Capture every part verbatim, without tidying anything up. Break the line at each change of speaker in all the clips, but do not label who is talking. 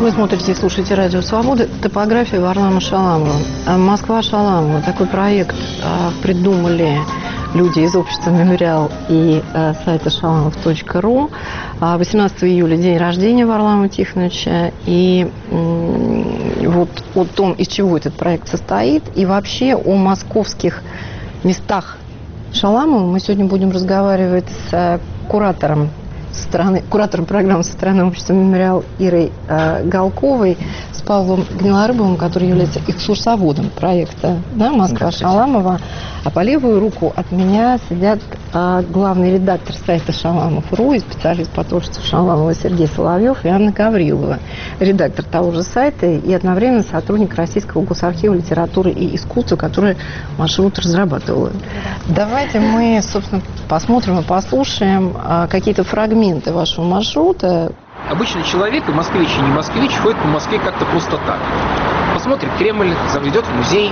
Вы смотрите и слушаете «Радио Свобода». Топография Варлама Шаламова. Москва Шаламова. Такой проект придумали люди из общества «Мемориал» и сайта шаламов точка ру. восемнадцатого июля день рождения Варлама Тихоновича. И вот о том, из чего этот проект состоит, и вообще о московских местах Шаламова мы сегодня будем разговаривать с куратором Стороны, куратором программы со стороны общества «Мемориал» Ирой э, Галковой, с Павлом Гнилорыбовым, который является экскурсоводом проекта, да, «Москва Шаламова». А по левую руку от меня сидят э, главный редактор сайта шаламов точка ру и специалист по творчеству Шаламова Сергей Соловьев и Анна Гаврилова, редактор того же сайта и одновременно сотрудник Российского госархива литературы и искусства, который маршрут разрабатывал. Давайте мы, собственно, посмотрим и послушаем э, какие-то фрагменты вашего маршрута.
Обычный человек, и москвич, и не москвич, ходит по Москве как-то просто так. Посмотрит Кремль, зайдет в музей,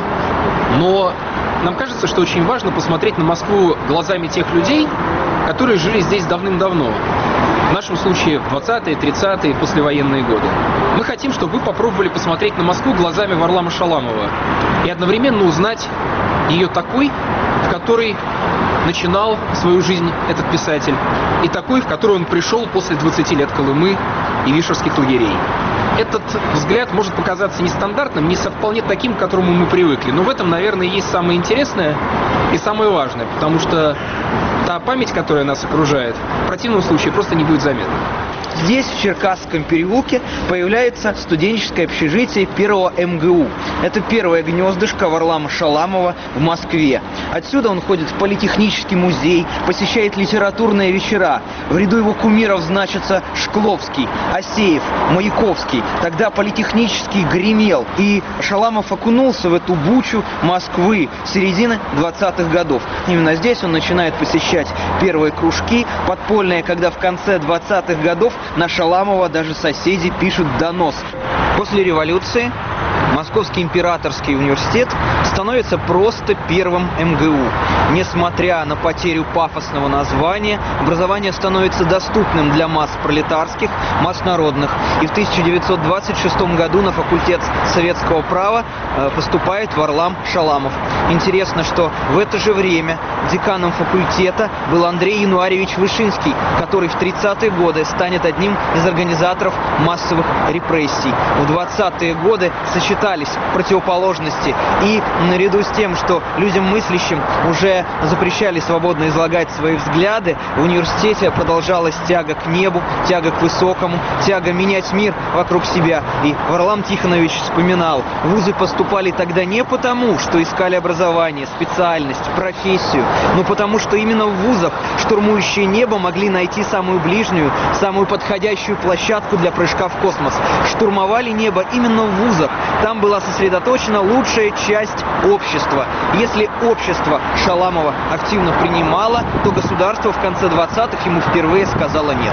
но нам кажется, что очень важно посмотреть на Москву глазами тех людей, которые жили здесь давным-давно. В нашем случае в двадцатые, тридцатые, послевоенные годы. Мы хотим, чтобы вы попробовали посмотреть на Москву глазами Варлама Шаламова и одновременно узнать ее такой, в которой начинал свою жизнь этот писатель, и такой, в которую он пришел после двадцати лет Колымы и вишерских лагерей. Этот взгляд может показаться нестандартным, не вполне таким, к которому мы привыкли. Но в этом, наверное, есть самое интересное и самое важное, потому что та память, которая нас окружает, в противном случае просто не будет заметна.
Здесь, в Черкасском переулке, появляется студенческое общежитие первого эм гэ у. Это первое гнездышко Варлама Шаламова в Москве. Отсюда он ходит в Политехнический музей, посещает литературные вечера. В ряду его кумиров значатся Шкловский, Асеев, Маяковский. Тогда Политехнический гремел. И Шаламов окунулся в эту бучу Москвы середины двадцатых годов. Именно здесь он начинает посещать первые кружки подпольные, когда в конце двадцатых годов на Шаламова даже соседи пишут донос. После революции Московский императорский университет становится просто первым эм гэ у. Несмотря на потерю пафосного названия, образование становится доступным для масс пролетарских, масс народных. И в тысяча девятьсот двадцать шестом году на факультет советского права поступает Варлам Шаламов. Интересно, что в это же время деканом факультета был Андрей Януарьевич Вышинский, который в тридцатые годы станет одним из организаторов массовых репрессий. В двадцатые годы сочетались противоположности, и наряду с тем, что людям мыслящим уже запрещали свободно излагать свои взгляды, в университете продолжалась тяга к небу, тяга к высокому, тяга менять мир вокруг себя. И Варлам Тихонович вспоминал, вузы поступали тогда не потому, что искали образование, специальность, профессию, но потому, что именно в вузах штурмующие небо могли найти самую ближнюю, самую подходящую площадку для прыжка в космос. Штурмовали небо именно в вузах. Там была сосредоточена лучшая часть общества. Если общество Шаламова активно принимало, то государство в конце двадцатых ему впервые сказало «нет».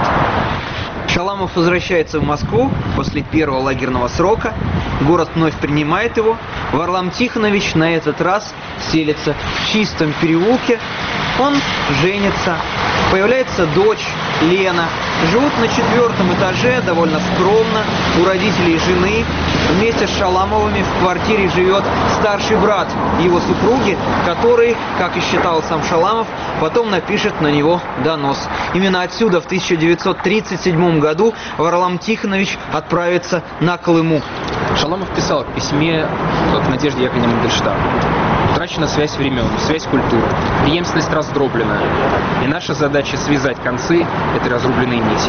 Шаламов возвращается в Москву после первого лагерного срока. Город вновь принимает его. Варлам Тихонович на этот раз селится в Чистом переулке. Он женится. Появляется дочь Лена. Живут на четвертом этаже, довольно скромно, у родителей жены. Вместе с Шаламовыми в квартире живет старший брат его супруги, который, как и считал сам Шаламов, потом напишет на него донос. Именно отсюда в тысяча девятьсот тридцать седьмом году Варлам Тихонович отправится на Колыму.
Шаламов писал в письме к Надежде Яковлевне Мандельштам: утрачена связь времен, связь культуры, преемственность раздроблена. И наша задача связать концы этой разрубленной нити.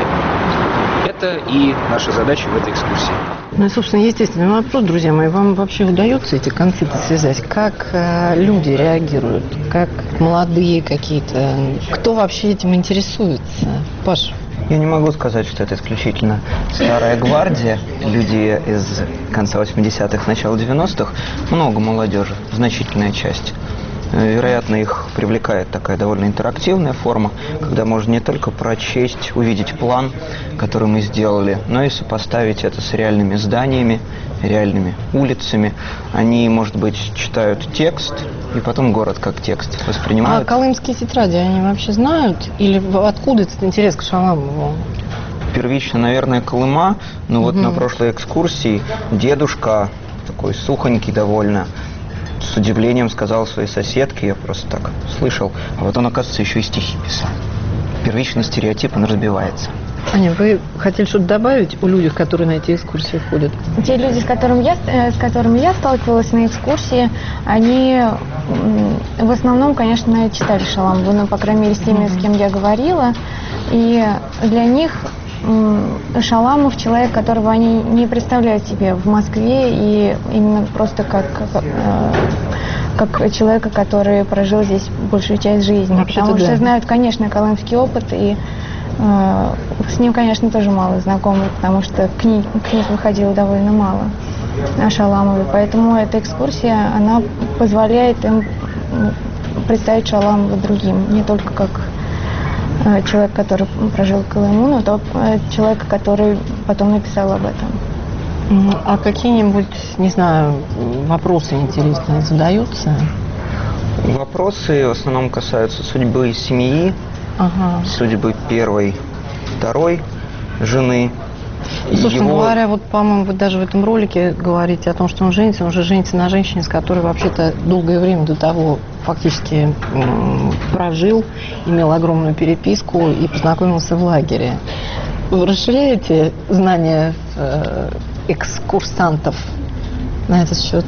Это и наша задача в этой экскурсии.
Ну и, собственно, естественный вопрос, друзья мои. Вам вообще удается эти концы-то связать? Как э, люди реагируют? Как молодые какие-то? Кто вообще этим интересуется? Паш?
Я не могу сказать, что это исключительно старая гвардия, люди из конца восьмидесятых, начала девяностых, много молодежи, значительная часть. Вероятно, их привлекает такая довольно интерактивная форма, когда можно не только прочесть, увидеть план, который мы сделали, но и сопоставить это с реальными зданиями, реальными улицами. Они, может быть, читают текст, и потом город как текст воспринимают.
А колымские тетради, они вообще знают? Или откуда этот интерес к Шаламову?
Первично, наверное, Колыма. Но вот
Мгм.
на прошлой экскурсии дедушка, такой сухонький довольно, с удивлением сказал своей соседке, я просто так слышал, а вот он, оказывается, еще и стихи писал. Первично стереотип, он разбивается.
Аня, вы хотели что-то добавить о людях, которые на эти экскурсии ходят?
Те люди, с которыми я, э, с которыми я сталкивалась на экскурсии, они м, в основном, конечно, читали Шаламову, ну, по крайней мере, с теми, с кем я говорила. И для них м, Шаламов человек, которого они не представляют себе в Москве, и именно просто как, как, э, как человека, который прожил здесь большую часть жизни.
Вообще-то
Потому
да.
что знают, конечно, колымский опыт, и э, с ним, конечно, тоже мало знакомы, потому что книг, книг выходило довольно мало о Шаламове. Поэтому эта экскурсия, она позволяет им м, представить Шаламова другим, не только как э, человек, который прожил в Колыму, но то э, человек, который потом написал об этом.
Мгм. А какие-нибудь, не знаю, вопросы интересные задаются?
Вопросы в основном касаются судьбы семьи,
Ага.
судьбы первой, второй жены.
Собственно
Его-
говоря, вот, по-моему, вы даже в этом ролике говорите о том, что он женится, он же женится на женщине, с которой вообще-то долгое время до того фактически м, прожил, имел огромную переписку и познакомился в лагере. Вы расширяете знания э, экскурсантов на этот счет?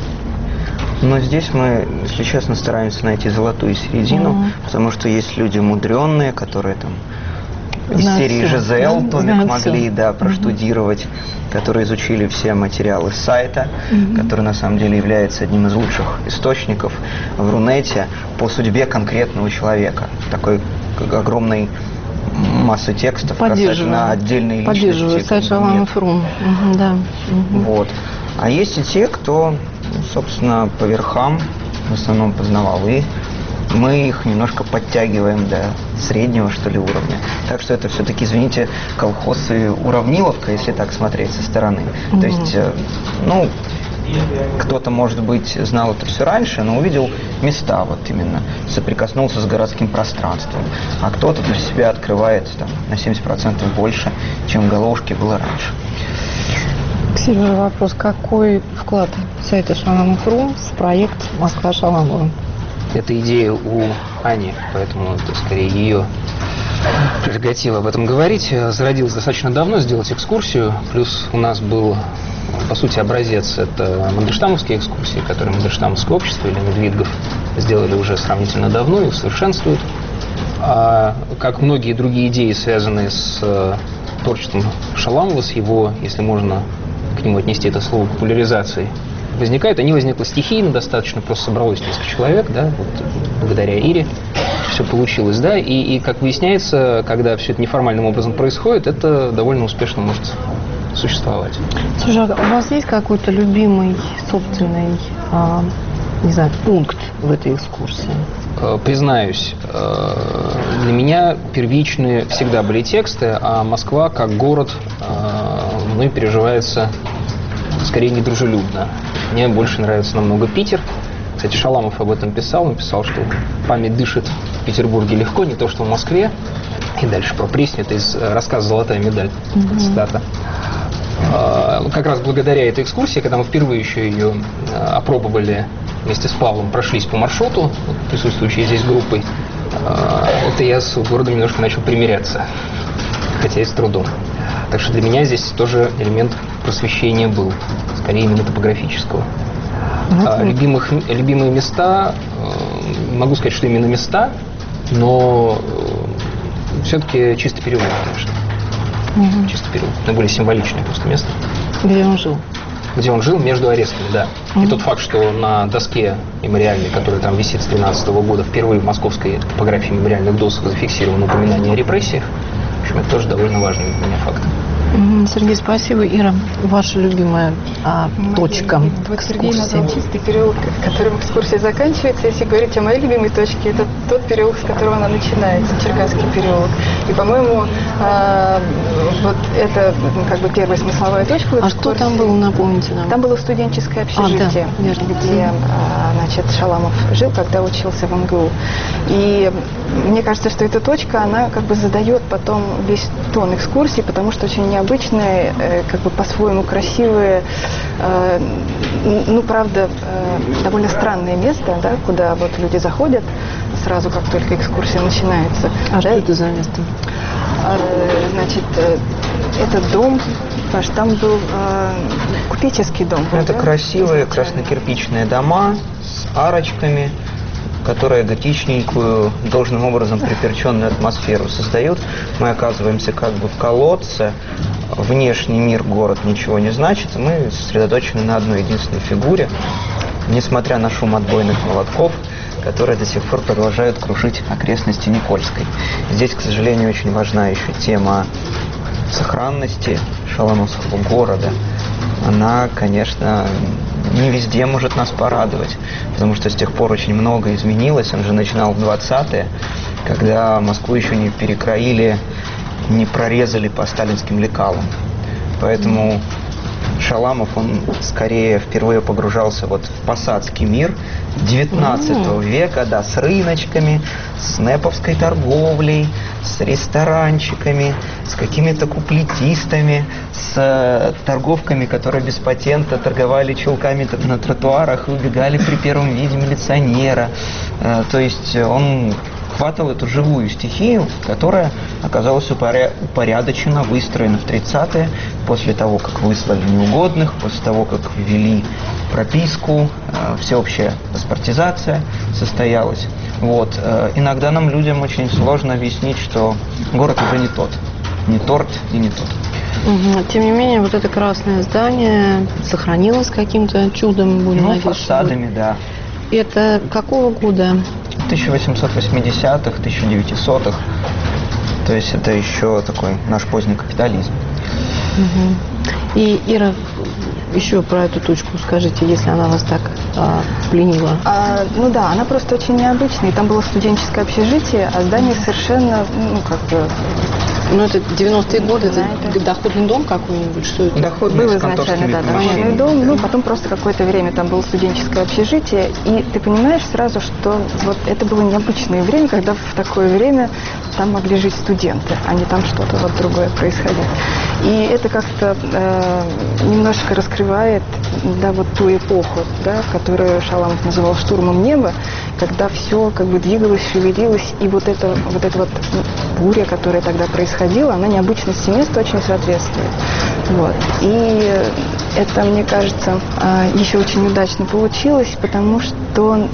Но здесь мы, если честно, стараемся найти золотую середину,
Мгм.
потому что есть люди мудренные, которые там из
Знают
серии
всё,
Жизел
да?
томик
Знают
могли,
всё.
да, проштудировать, которые изучили все материалы с сайта,
Мгм.
который на самом деле является одним из лучших источников в Рунете по судьбе конкретного человека. Такой как огромной массы текстов касательно отдельной личности.
Поддерживаю сайт
нет.
Шаламов.ру. Мгм, да. Мгм.
Вот. А есть и те, кто, ну, собственно, по верхам, в основном познавалы. Мы их немножко подтягиваем до среднего, что ли, уровня. Так что это все-таки, извините, колхоз и уравниловка, если так смотреть со стороны.
Мгм.
То есть, э, ну, кто-то, может быть, знал это все раньше, но увидел места вот именно, соприкоснулся с городским пространством. А кто-то для себя открывает там, на семьдесят процентов больше, чем в головушке было раньше.
К Сереже вопрос. Какой вклад сайта Шаламов.ру в проект «Москва Шаламова»?
Это идея у Ани, поэтому это скорее ее прерогатива об этом говорить. Зародилась достаточно давно, сделать экскурсию. Плюс у нас был, по сути, образец. Это мандельштамовские экскурсии, которые Мандельштамовское общество или Медведгов сделали уже сравнительно давно и усовершенствуют. А как многие другие идеи, связанные с э, творчеством Шаламова, с его, если можно к нему отнести это слово, популяризацией, возникают. Они возникли стихийно, достаточно просто собралось несколько человек, да, вот, благодаря Ире все получилось, да, и, и, как выясняется, когда все это неформальным образом происходит, это довольно успешно может существовать.
Слушай, а у вас есть какой-то любимый собственный, а, не знаю, пункт в этой экскурсии?
Э, Признаюсь, э, для меня первичные всегда были тексты, а Москва как город э, мной переживается скорее недружелюбно. Мне больше нравится намного Питер. Кстати, Шаламов об этом писал. Он писал, что память дышит в Петербурге легко, не то что в Москве. И дальше про Пресню, это из э, рассказа «Золотая медаль»,
Мгм.
цитата. Э, Как раз благодаря этой экскурсии, когда мы впервые еще ее э, опробовали вместе с Павлом, прошлись по маршруту, вот, присутствующей здесь группой, э, это я с городом немножко начал примиряться, хотя и с трудом. Так что для меня здесь тоже элемент просвещения был, скорее именно топографического. А, любимых, любимые места, э, не могу сказать, что именно места, но э, все-таки чисто переулок, конечно.
Мгм.
Чисто переулок. Наиболее символичное просто место.
Где он жил?
Где он жил, между арестами, да. И
Мгм.
тот факт, что на доске мемориальной, которая там висит с две тысячи тринадцатого года, впервые в московской топографии мемориальных досок зафиксировано упоминание о репрессиях, в общем, это тоже довольно важный для меня факт.
Сергей, спасибо. Ира, ваша любимая а, точка
Вот Сергей
экскурсии?
назвал чистый переулок, которым экскурсия заканчивается. Если говорить о моей любимой точке, это тот переулок, с которого она начинается, Черкасский переулок. И, по-моему, а, вот это как бы первая смысловая точка.
А что там было, напомните нам?
Там было студенческое общежитие,
а, да, верно.
где а, значит, Шаламов жил, когда учился в эм гэ у. И мне кажется, что эта точка, она как бы задает потом весь тон экскурсии, потому что очень необычные, э, как бы по-своему красивые, э, ну, правда, э, довольно странное место, да, куда вот люди заходят сразу, как только экскурсия начинается.
А
да?
что это за место?
Э, значит, э, этот дом, Паш, там был э, купеческий дом. Был,
Это
да?
красивые краснокирпичные дома с арочками, которые готичненькую, должным образом приперченную атмосферу создают. Мы оказываемся как бы в колодце. Внешний мир, город ничего не значит. Мы сосредоточены на одной единственной фигуре, несмотря на шум отбойных молотков, которые до сих пор продолжают крушить окрестности Никольской. Здесь, к сожалению, очень важна еще тема сохранности шаламовского города. Она, конечно, не везде может нас порадовать, потому что с тех пор очень много изменилось. Он же начинал в двадцатые, когда Москву еще не перекроили, не прорезали по сталинским лекалам. Поэтому Шаламов, он скорее впервые погружался вот в посадский мир девятнадцатого века, да, с рыночками, с нэповской торговлей, с ресторанчиками, с какими-то куплетистами, с э, торговками, которые без патента торговали чулками на тротуарах и убегали при первом виде милиционера. Э, то есть он хватал эту живую стихию, которая оказалась упоря... упорядочена, выстроена в тридцатые, после того, как выслали неугодных, после того, как ввели прописку, э, всеобщая паспортизация состоялась. Вот. Э, иногда нам, людям, очень сложно объяснить, что город уже не тот, не торт и не тот.
Угу. Тем не менее, вот это красное здание сохранилось каким-то чудом, будем
Ну,
надеяться.
фасадами, да.
Это какого года?
тысяча восемьсот восьмидесятых, тысяча девятисотых. То есть это еще такой наш поздний капитализм.
Угу. И, Ира, еще про эту точку скажите, если она вас так а, пленила.
А, ну да, она просто очень необычная. И там было студенческое общежитие, а здание совершенно, ну, как бы...
Ну, это девяностые годы, это
Знаете.
доходный дом какой-нибудь, что это?
Доходный,
Был
с
изначально,
конторскими
да, доходный
помещениями.
дом, ну, потом просто какое-то время там было студенческое общежитие, и ты понимаешь сразу, что вот это было необычное время, когда в такое время там могли жить студенты, а не там что-то вот другое происходило. И это как-то э, немножко раскрывает, да, вот ту эпоху, да, которую Шаламов называл штурмом неба, когда все как бы двигалось, шевелилось, и вот эта вот, эта вот буря, которая тогда происходила, она необычности места очень соответствует. Вот. И это, мне кажется, еще очень удачно получилось, потому что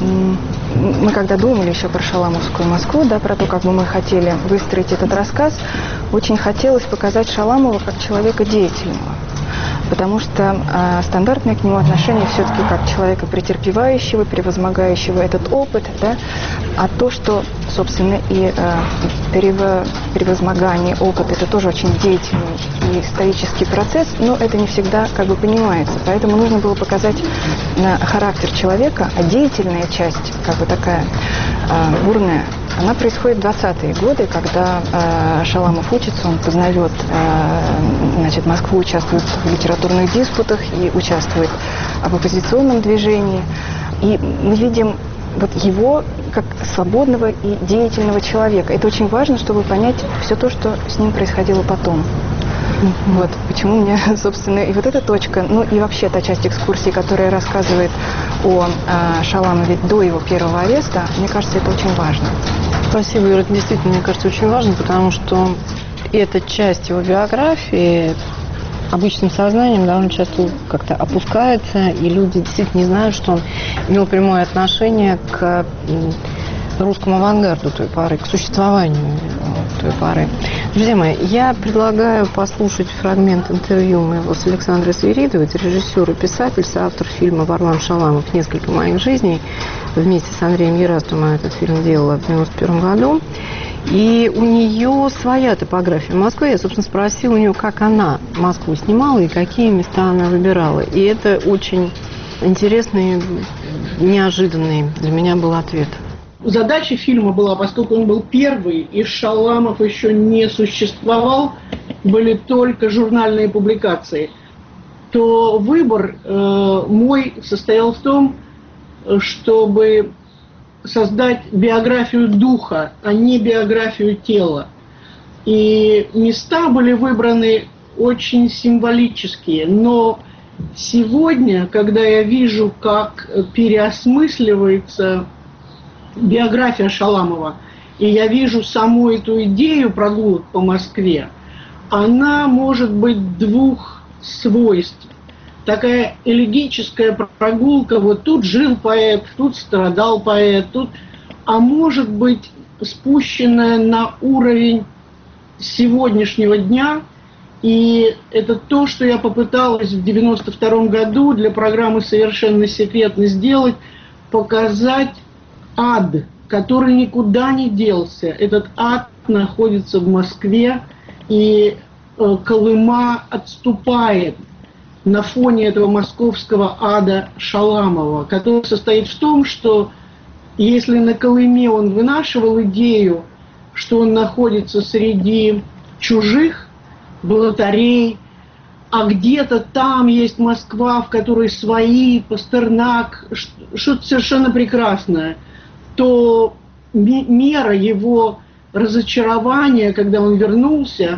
мы когда думали еще про Шаламовскую Москву, да, про то, как бы мы хотели выстроить этот рассказ, очень хотелось показать Шаламова как человека деятельного. Потому что э, стандартное к нему отношение все-таки как человека претерпевающего, превозмогающего этот опыт, да, а то, что, собственно, и э, перево, превозмогание, опыт, это тоже очень деятельный и стоический процесс, но это не всегда как бы понимается. Поэтому нужно было показать на характер человека, а деятельная часть, как бы такая э, бурная, она происходит в двадцатые годы, когда э, Шаламов учится, он познает э, значит, Москву, участвует в литературных диспутах и участвует в оппозиционном движении. И мы видим вот его как свободного и деятельного человека. Это очень важно, чтобы понять все то, что с ним происходило потом. Mm-hmm. Вот почему мне, собственно, и вот эта точка, ну и вообще та часть экскурсии, которая рассказывает о э, Шаламове до его первого ареста, мне кажется, это очень важно.
Спасибо, Ира, это действительно, мне кажется, очень важно, потому что эта часть его биографии обычным сознанием довольно часто как-то опускается, и люди действительно не знают, что он имел прямое отношение к русскому авангарду той поры, к существованию той поры. Друзья мои, я предлагаю послушать фрагмент интервью моего с Александрой Свиридовой, это режиссер и писатель, соавтор фильма «Варлам Шаламов. Несколько моих жизней». Вместе с Андреем Ерастовым этот фильм делала в девяносто первом году. И у нее своя топография Москвы. Я, собственно, спросила у нее, как она Москву снимала и какие места она выбирала. И это очень интересный, неожиданный для меня был ответ.
Задача фильма была, поскольку он был первый, и Шаламов еще не существовал, были только журнальные публикации, то выбор э, мой состоял в том, чтобы создать биографию духа, а не биографию тела. И места были выбраны очень символические, но сегодня, когда я вижу, как переосмысливается биография Шаламова, и я вижу саму эту идею прогулок по Москве, она может быть двух свойств. Такая элегическая прогулка, вот тут жил поэт, тут страдал поэт, тут, а может быть спущенная на уровень сегодняшнего дня, и это то, что я попыталась в девяносто втором году для программы «Совершенно секретно» сделать, показать ад, который никуда не делся. Этот ад находится в Москве, и э, Колыма отступает на фоне этого московского ада Шаламова, который состоит в том, что если на Колыме он вынашивал идею, что он находится среди чужих, блатарей, а где-то там есть Москва, в которой свои, Пастернак, что-то совершенно прекрасное, то мера его разочарования, когда он вернулся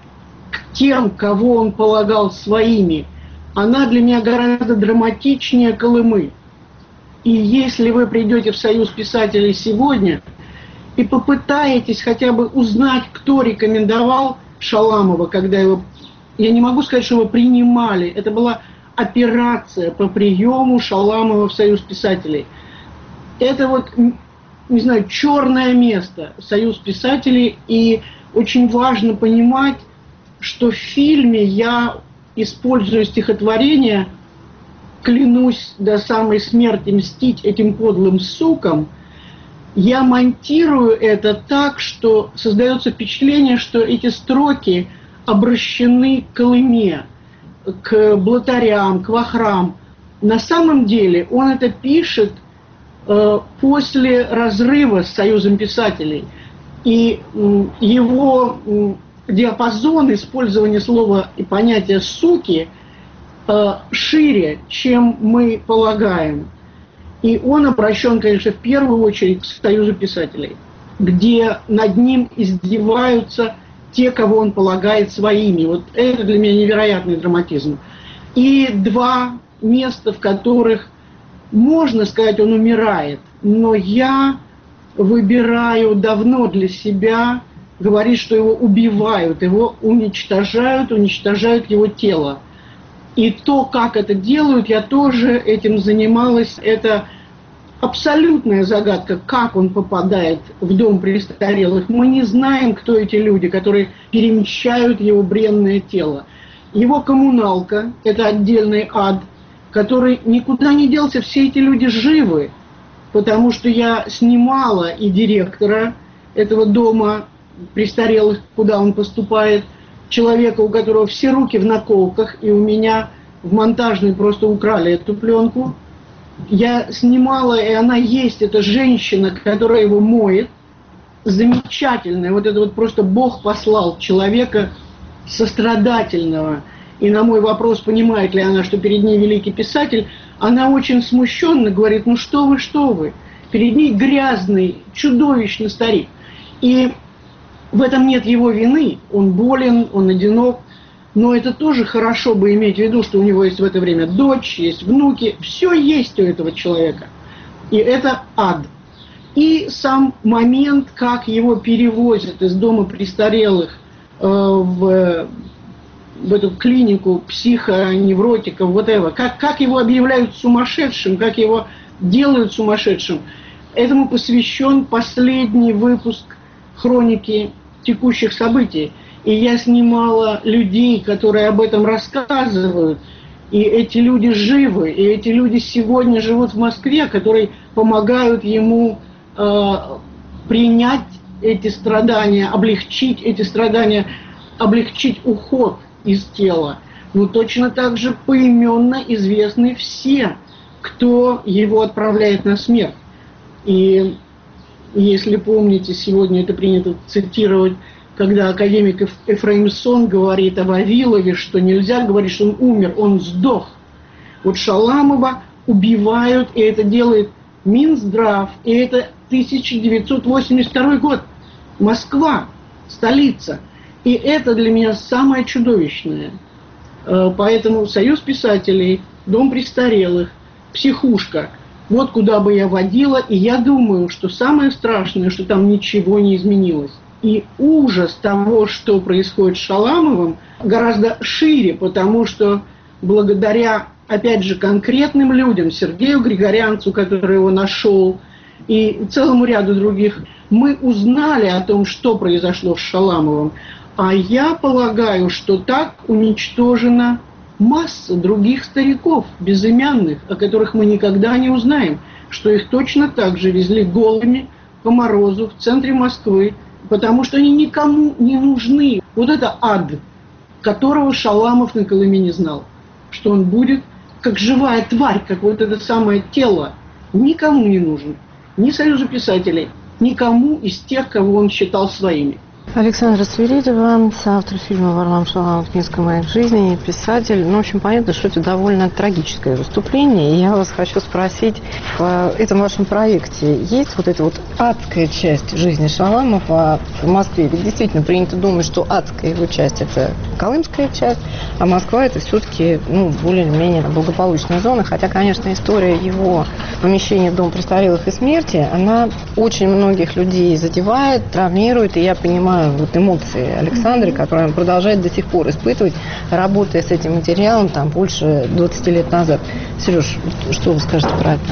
к тем, кого он полагал своими, она для меня гораздо драматичнее Колымы. И если вы придете в Союз писателей сегодня и попытаетесь хотя бы узнать, кто рекомендовал Шаламова, когда его... Я не могу сказать, что его принимали. Это была операция по приему Шаламова в Союз писателей. Это вот, не знаю, черное место Союз писателей. И очень важно понимать, что в фильме я использую стихотворение «Клянусь до самой смерти мстить этим подлым сукам». Я монтирую это так, что создается впечатление, что эти строки обращены к Колыме, к блатарям, к вахрам. На самом деле он это пишет э, после разрыва с Союзом писателей. И э, его э, диапазон использования слова и понятия «суки» э, шире, чем мы полагаем. И он обращен, конечно, в первую очередь к Союзу писателей, где над ним издеваются те, кого он полагает своими. Вот это для меня невероятный драматизм. И два места, в которых, можно сказать, он умирает, но я выбираю давно для себя говорить, что его убивают, его уничтожают, уничтожают его тело. И то, как это делают, я тоже этим занималась. Это абсолютная загадка, как он попадает в дом престарелых. Мы не знаем, кто эти люди, которые перемещают его бренное тело. Его коммуналка – это отдельный ад, который никуда не делся. Все эти люди живы, потому что я снимала и директора этого дома престарелых, куда он поступает, человека, у которого все руки в наколках, и у меня в монтажной просто украли эту пленку. Я снимала, и она есть, это женщина, которая его моет, замечательная, вот это вот просто Бог послал человека сострадательного. И на мой вопрос, понимает ли она, что перед ней великий писатель, она очень смущенно говорит: ну что вы, что вы, перед ней грязный, чудовищный старик. И в этом нет его вины, он болен, он одинок, но это тоже хорошо бы иметь в виду, что у него есть в это время дочь, есть внуки, все есть у этого человека. И это ад. И сам момент, как его перевозят из дома престарелых э, в, в эту клинику психоневротиков, whatever, как, как его объявляют сумасшедшим, как его делают сумасшедшим, этому посвящен последний выпуск хроники текущих событий. И я снимала людей, которые об этом рассказывают. И эти люди живы, и эти люди сегодня живут в Москве, которые помогают ему э, принять эти страдания, облегчить эти страдания, облегчить уход из тела. Но точно так же поименно известны все, кто его отправляет на смерть. И если помните, сегодня это принято цитировать, когда академик Ефремсон говорит о Вавилове, что нельзя говорить, что он умер, он сдох. Вот Шаламова убивают, и это делает Минздрав, и это тысяча девятьсот восемьдесят второй год. Москва, столица. И это для меня самое чудовищное. Поэтому Союз писателей, Дом престарелых, психушка. Вот куда бы я водила, и я думаю, что самое страшное, что там ничего не изменилось. И ужас того, что происходит с Шаламовым, гораздо шире, потому что благодаря, опять же, конкретным людям, Сергею Григорянцу, который его нашел, и целому ряду других, мы узнали о том, что произошло с Шаламовым. А я полагаю, что так уничтожена масса других стариков, безымянных, о которых мы никогда не узнаем, что их точно так же везли голыми по морозу в центре Москвы, потому что они никому не нужны. Вот это ад, которого Шаламов на Колыме не знал, что он будет как живая тварь, как вот это самое тело, никому не нужен, ни Союзу писателей, никому из тех, кого он считал своими.
Александра Свиридова, соавтор фильма «Варлам Шаламов. Несколько моих жизней», писатель. Ну, в общем, понятно, что это довольно трагическое выступление. И я вас хочу спросить, в этом вашем проекте есть вот эта вот адская часть жизни Шаламова в Москве? Ведь действительно принято думать, что адская его часть – это колымская часть, а Москва – это все-таки, ну, более-менее благополучная зона. Хотя, конечно, история его помещения в Дом престарелых и смерти, она очень многих людей задевает, травмирует, и я понимаю, вот эмоции Александры, которые он продолжает до сих пор испытывать, работая с этим материалом там больше двадцати лет назад. Сереж, что вы скажете про это?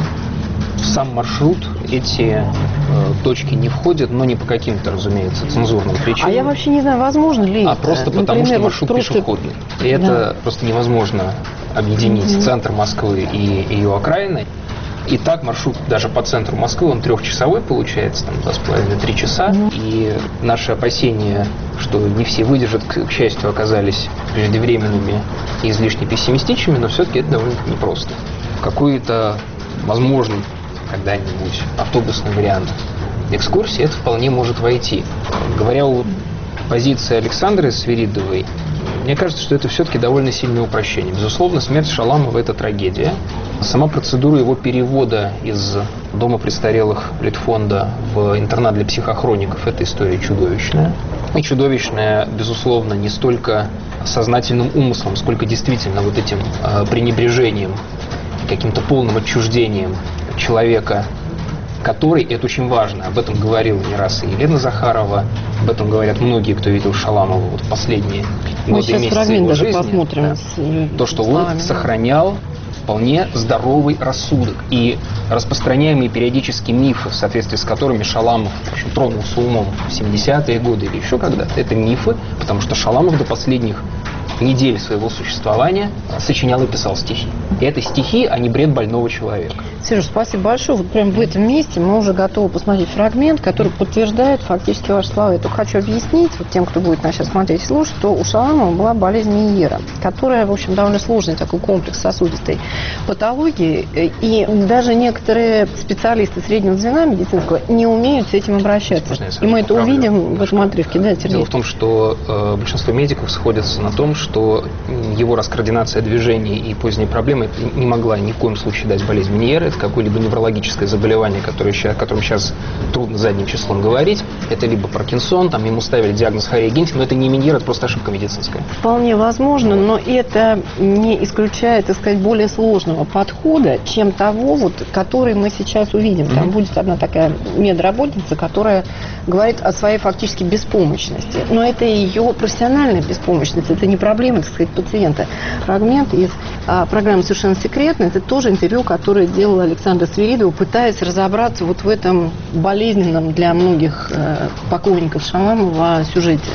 В сам маршрут эти э, точки не входят, но не по каким-то, разумеется, цензурным причинам.
А я вообще не знаю, возможно ли
А
это.
просто
Например,
потому, что
вот
маршрут
просто...
пешеходный. И это
да.
просто невозможно объединить mm-hmm. центр Москвы и ее окраины. И так маршрут даже по центру Москвы, он трехчасовой получается, там два с половиной три часа. Mm-hmm. И наши опасения, что не все выдержат, к, к счастью, оказались преждевременными и излишне пессимистичными, но все-таки это довольно непросто. Какой-то, возможно, когда-нибудь автобусный вариант экскурсии, это вполне может войти. Говоря о позиции Александры Свиридовой, мне кажется, что это все-таки довольно сильное упрощение. Безусловно, смерть Шаламова – это трагедия. Сама процедура его перевода из Дома престарелых Литфонда в интернат для психохроников – это история чудовищная. И чудовищная, безусловно, не столько сознательным умыслом, сколько действительно вот этим э, пренебрежением, каким-то полным отчуждением человека, который, это очень важно, об этом говорила не раз и Елена Захарова, об этом говорят многие, кто видел Шаламова вот последние
Мы
годы и месяцы его жизни.
Посмотрим
да,
с...
То, что
словами,
он сохранял вполне здоровый рассудок. И распространяемые периодически мифы, в соответствии с которыми Шаламов в общем, тронулся умом в семидесятые годы или еще когда-то, это мифы, потому что Шаламов до последних недель своего существования сочинял и писал стихи. И это стихи, а не бред больного человека.
Сереж, спасибо большое. Вот прямо в этом месте мы уже готовы посмотреть фрагмент, который подтверждает фактически ваши слова. Я только хочу объяснить вот тем, кто будет нас сейчас смотреть и слушать, что у Шаламова была болезнь Мейера, которая, в общем, довольно сложный такой комплекс сосудистой патологии. И даже некоторые специалисты среднего звена медицинского не умеют с этим обращаться. И мы это увидим в этом отрывке. Да, Сергей?
Дело в том, что э, большинство медиков сходятся на том, что его раскоординация движений и поздние проблемы не могла ни в коем случае дать болезнь Мейера. Это какое-либо неврологическое заболевание, которое, о котором сейчас трудно задним числом говорить. Это либо Паркинсон, там ему ставили диагноз Харри Гинти, но это не Мейер, это просто ошибка медицинская.
Вполне возможно, но это не исключает, так сказать, более сложного подхода, чем того, вот, который мы сейчас увидим. Там mm-hmm. будет одна такая медработница, которая говорит о своей фактически беспомощности. Но это ее профессиональная беспомощность, это не проблема, так сказать, пациента. Фрагмент из а, программы «Совершенно секретно», это тоже интервью, которое делала Александра Свиридова, пытаясь разобраться вот в этом болезненном для многих э, поклонников Шаламова сюжете.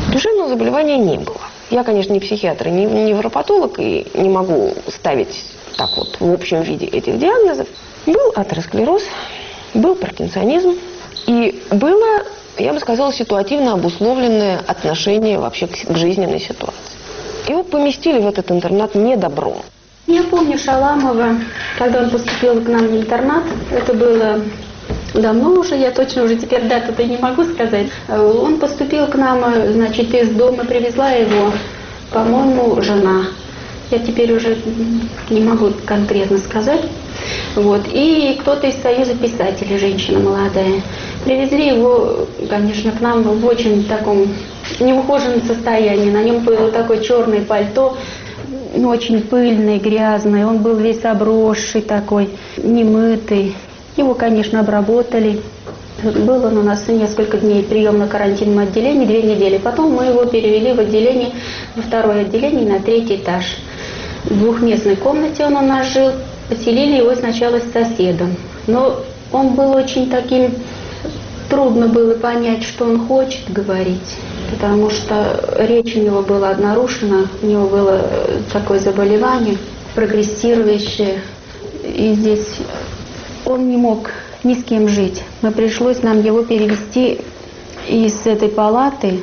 Душевного заболевания не было. Я, конечно, не психиатр, не невропатолог и не могу ставить так вот в общем виде этих диагнозов. Был атеросклероз, был паркинсонизм и было, я бы сказала, ситуативно обусловленное отношение вообще к, к жизненной ситуации. Его поместили в этот интернат не добром.
Я помню Шаламова, когда он поступил к нам в интернат, это было давно уже, я точно уже теперь дату-то не могу сказать. Он поступил к нам, значит, из дома, привезла его, по-моему, жена. Я теперь уже не могу конкретно сказать. Вот. И кто-то из Союза писателей, женщина молодая. Привезли его, конечно, к нам в очень таком неухоженном состоянии. На нем было такое черное пальто, ну, очень пыльный, грязный. Он был весь обросший такой, немытый. Его, конечно, обработали. Был он у нас несколько дней в приемно-карантинном отделении, две недели. Потом мы его перевели в отделение, во второе отделение на третий этаж. В двухместной комнате он у нас жил. Поселили его сначала с соседом. Но он был очень таким... Трудно было понять, что он хочет говорить, потому что речь у него была нарушена, у него было такое заболевание прогрессирующее, и здесь он не мог ни с кем жить. Мы пришлось нам его перевести из этой палаты,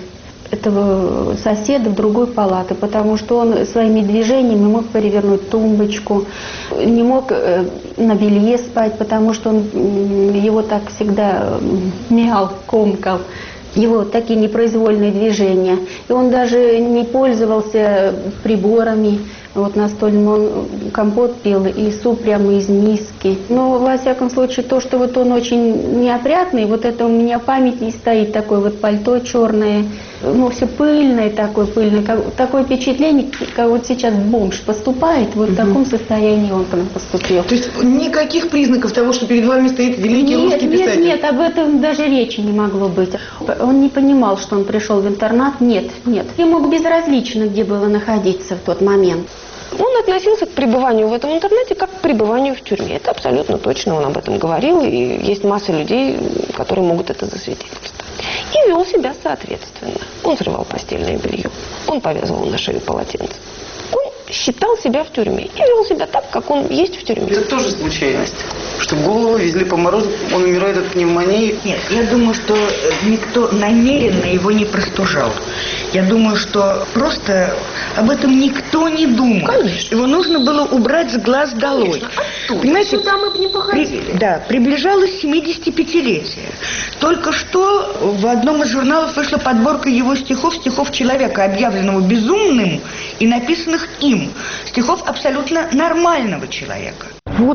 этого соседа, в другую палату, потому что он своими движениями мог перевернуть тумбочку, не мог на белье спать, потому что он его так всегда мял, комкал. Его такие непроизвольные движения. И он даже не пользовался приборами. Вот настольным он компот пил и суп прямо из миски. Но, во всяком случае, то, что вот он очень неопрятный, вот это у меня в памяти стоит, такое вот пальто черное, ну, все пыльное такое, пыльное. Как, такое впечатление, как вот сейчас бомж поступает, вот угу. в таком состоянии он к нам поступил.
То есть никаких признаков того, что перед вами стоит великий
нет,
русский
нет,
писатель?
Нет, нет, об этом даже речи не могло быть. Он не понимал, что он пришел в интернат. Нет, нет. Ему безразлично, где было находиться в тот момент.
Он относился к пребыванию в этом интернете как к пребыванию в тюрьме. Это абсолютно точно, он об этом говорил, и есть масса людей, которые могут это засвидетельствовать. И вел себя соответственно. Он срывал постельное белье, он повязывал на шею полотенце. Он считал себя в тюрьме и вел себя так, как он есть в тюрьме.
Это тоже случайность, что голову везли по морозу, он умирает от пневмонии.
Нет, я думаю, что никто намеренно его не простужал. Я думаю, что просто об этом никто не думал.
Конечно.
Его нужно было убрать с глаз долой.
Конечно,
понимаете,
сюда мы бы не походили.
При, да, приближалось семидесятипятилетие. Только что в одном из журналов вышла подборка его стихов, стихов человека, объявленного безумным и написанных им. Стихов абсолютно нормального человека.
Вот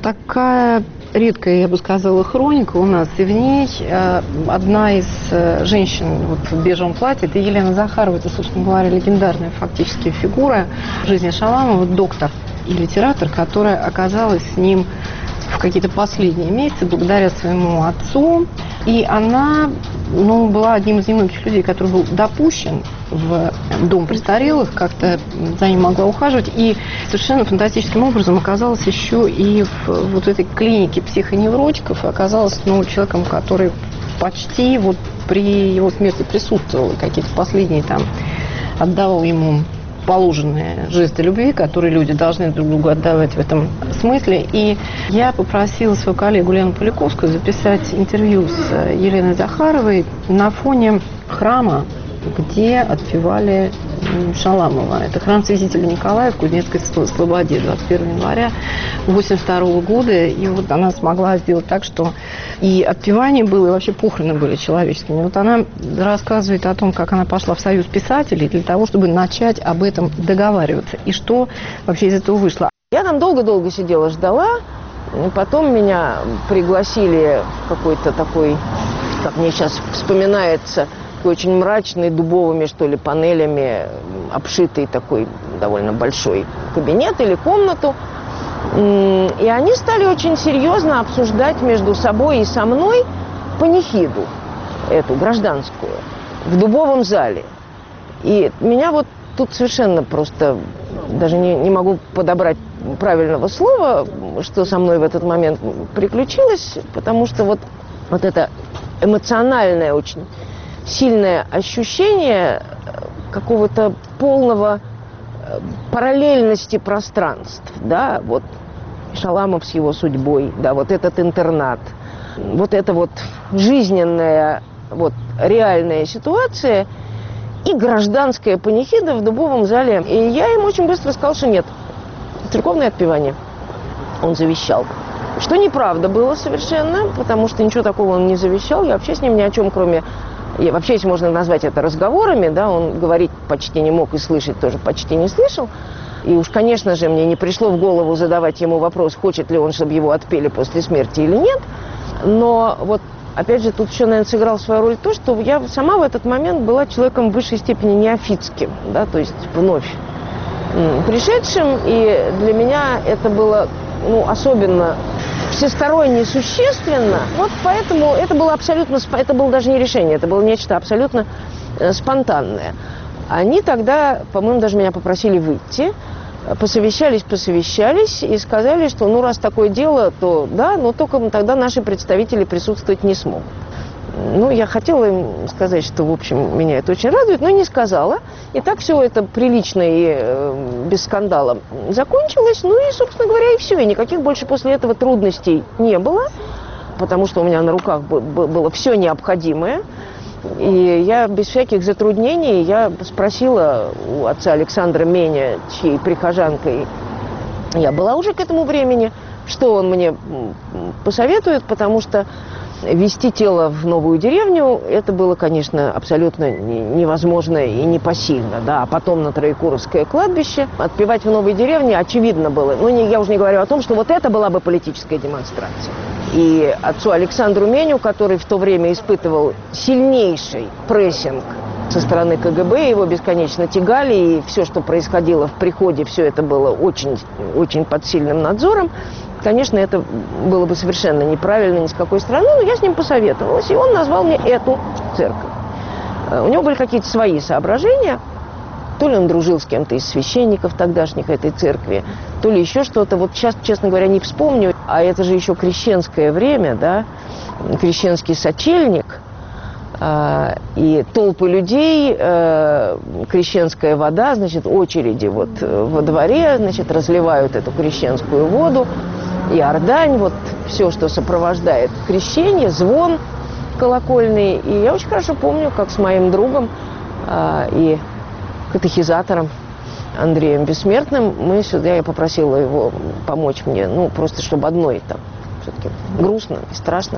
такая редкая, я бы сказала, хроника у нас, и в ней э, одна из э, женщин вот, в бежевом платье, это Елена Захарова, это, собственно говоря, легендарная фактически фигура в жизни Шаламова, доктор и литератор, которая оказалась с ним в какие-то последние месяцы благодаря своему отцу, и она, ну, была одним из немногих людей, который был допущен в дом престарелых, как-то за ним могла ухаживать, и совершенно фантастическим образом оказалась еще и в вот этой клинике психоневротиков, и оказалась, ну, человеком, который почти вот при его смерти присутствовал, и какие-то последние там отдавал ему положенные жесты любви, которые люди должны друг другу отдавать в этом смысле. И я попросила свою коллегу Лену Поляковскую записать интервью с Еленой Захаровой на фоне храма, где отпевали Шаламова. Это храм Святителя Николая в Кузнецкой Слободе двадцать первого января восемьдесят второго года. И вот она смогла сделать так, что и отпевание было, и вообще похороны были человеческими. Вот она рассказывает о том, как она пошла в Союз писателей для того, чтобы начать об этом договариваться. И что вообще из этого вышло.
Я там долго-долго сидела, ждала. Потом меня пригласили в какой-то такой, как мне сейчас вспоминается, очень мрачный, дубовыми, что ли, панелями обшитый такой довольно большой кабинет или комнату. И они стали очень серьезно обсуждать между собой и со мной панихиду эту гражданскую в дубовом зале. И меня вот тут совершенно просто даже не, не могу подобрать правильного слова, что со мной в этот момент приключилось, потому что вот, вот это эмоциональное очень сильное ощущение какого-то полного параллельности пространств, да, вот Шаламов с его судьбой, да, вот этот интернат, вот эта вот жизненная, вот реальная ситуация и гражданская панихида в Дубовом зале. И я им очень быстро сказал, что нет, церковное отпевание он завещал. Что неправда было совершенно, потому что ничего такого он не завещал. Я вообще с ним ни о чем, кроме... Я, вообще, если можно назвать это разговорами, да, он говорить почти не мог и слышать тоже почти не слышал. И уж, конечно же, мне не пришло в голову задавать ему вопрос, хочет ли он, чтобы его отпели после смерти или нет. Но вот, опять же, тут еще, наверное, сыграл свою роль то, что я сама в этот момент была человеком в высшей степени неофитским, да, то есть вновь пришедшим. И для меня это было, ну, особенно всесторонне существенно. Вот поэтому это было абсолютно, это было даже не решение, это было нечто абсолютно спонтанное. Они тогда, по-моему, даже меня попросили выйти, посовещались, посовещались и сказали, что ну раз такое дело, то да, но только тогда наши представители присутствовать не смогут. Ну, я хотела им сказать, что, в общем, меня это очень радует, но не сказала. И так все это прилично и э, без скандала закончилось. Ну и, собственно говоря, и все. И никаких больше после этого трудностей не было, потому что у меня на руках было все необходимое. И я без всяких затруднений, я спросила у отца Александра Меня, чьей прихожанкой я была уже к этому времени, что он мне посоветует, потому что везти тело в новую деревню, это было, конечно, абсолютно невозможно и непосильно, да, а потом на Троекуровское кладбище. Отпевать в новой деревне очевидно было, ну, не, я уже не говорю о том, что вот это была бы политическая демонстрация. И отцу Александру Меню, который в то время испытывал сильнейший прессинг со стороны ка гэ бэ, его бесконечно тягали, и все, что происходило в приходе, все это было очень, очень под сильным надзором. Конечно, это было бы совершенно неправильно ни с какой стороны, но я с ним посоветовалась, и он назвал мне эту церковь. У него были какие-то свои соображения, то ли он дружил с кем-то из священников тогдашних этой церкви, то ли еще что-то. Вот сейчас, честно говоря, не вспомню. А это же еще крещенское время, да, крещенский сочельник, э, и толпы людей, э, крещенская вода, значит, очереди вот во дворе, значит, разливают эту крещенскую воду, и ордань, вот все, что сопровождает крещение, звон колокольный. И я очень хорошо помню, как с моим другом э, и катехизатором Андреем Бессмертным мы сюда, я попросила его помочь мне, ну, просто чтобы одной там все-таки грустно и страшно.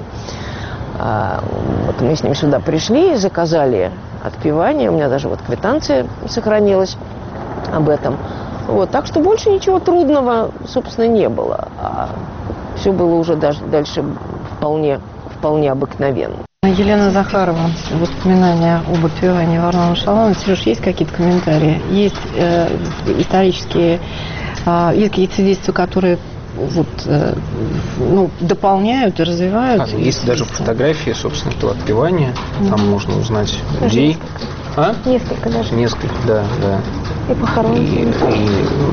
А, вот мы с ним сюда пришли, заказали отпевание, у меня даже вот квитанция сохранилась об этом. Вот, так что больше ничего трудного, собственно, не было. А все было уже даже дальше вполне, вполне обыкновенно.
Елена Захарова, воспоминания об отпевании Варлама Шаламова. Сереж, есть какие-то комментарии? Есть э, исторические, э, есть какие-то свидетельства, которые вот, э, ну, дополняют и развивают?
А, есть даже фотографии, собственно, этого отпевания. Mm-hmm. Там можно узнать людей. А?
Несколько даже.
Несколько, да, да.
И похоронки.
И, и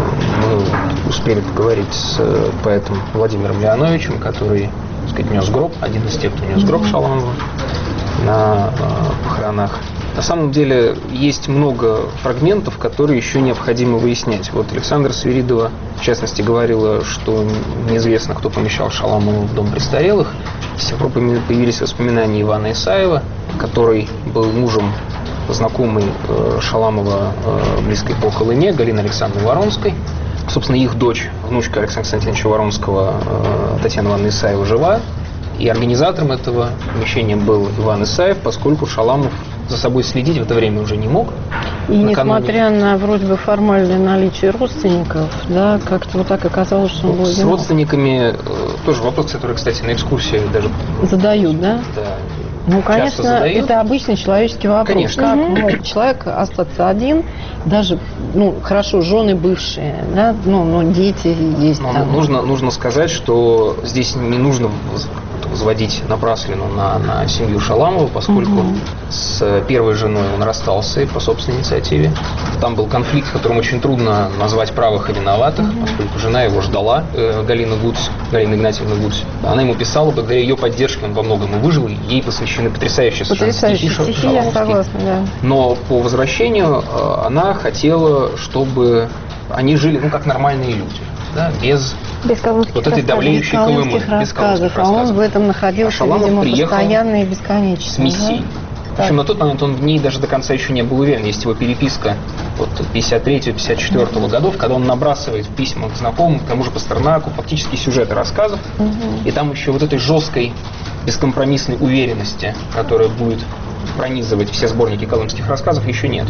мы успели поговорить с поэтом Владимиром Леоновичем, который, так сказать, нес гроб, один из тех, кто нес гроб Шаламова на э, похоронах. На самом деле есть много фрагментов, которые еще необходимо выяснять. Вот Александра Свиридова, в частности, говорила, что неизвестно, кто помещал Шаламова в дом престарелых. С тех пор появились воспоминания Ивана Исаева, который был мужем знакомой э, Шаламова э, близкой по Колыме, Галины Александровны Воронской. Собственно, их дочь, внучка Александра Константиновича Воронского, э, Татьяна Ивановна Исаева, жива. И организатором этого помещения был Иван Исаев, поскольку Шаламов за собой следить в это время уже не мог.
И накануне... несмотря на вроде бы формальное наличие родственников, да, как-то вот так оказалось, что он был
С родственниками э, тоже вопрос, который, кстати, на экскурсии даже
задают, да?
Да.
Ну, конечно, это обычный человеческий вопрос.
Конечно.
Как мог человек остаться один, даже, ну, хорошо, жены бывшие, да, ну, но дети есть.
Но
там.
Нужно, нужно сказать, что здесь не нужно взводить напраслину на, на семью Шаламова, поскольку угу. с первой женой он расстался по собственной инициативе. Там был конфликт, в котором очень трудно назвать правых и виноватых, угу. поскольку жена его ждала, э, Галина Гуц, Галина Игнатьевна Гуц. Она ему писала, благодаря ее поддержке он во многом и выжил, ей посвящены потрясающие,
потрясающие стихи, стихи я согласна, да.
Но по возвращению э, она хотела, чтобы они жили, ну, как нормальные люди, да, без,
без
вот этой давлеющей колымы,
без колымских рассказов. А он в этом находился, а видимо, постоянно и бесконечно.
С миссией. Да? Причем на тот момент он в ней даже до конца еще не был уверен. Есть его переписка от пятьдесят третьего — пятьдесят четвёртого годов, когда он набрасывает в письма к знакомым, к тому же Пастернаку, фактически сюжеты рассказов. Угу. И там еще вот этой жесткой, бескомпромиссной уверенности, которая будет пронизывать все сборники колымских рассказов, еще нет.